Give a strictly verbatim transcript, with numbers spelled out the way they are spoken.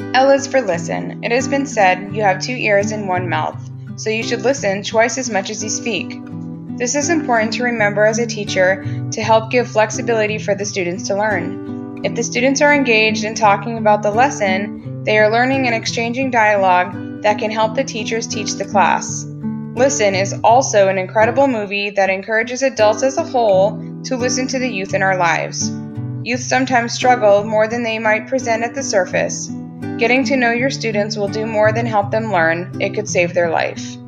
L is for listen. It has been said you have two ears and one mouth, so you should listen twice as much as you speak. This is important to remember as a teacher to help give flexibility for the students to learn. If the students are engaged in talking about the lesson, they are learning and exchanging dialogue that can help the teachers teach the class. Listen is also an incredible movie that encourages adults as a whole to listen to the youth in our lives. Youth sometimes struggle more than they might present at the surface. Getting to know your students will do more than help them learn, it could save their life.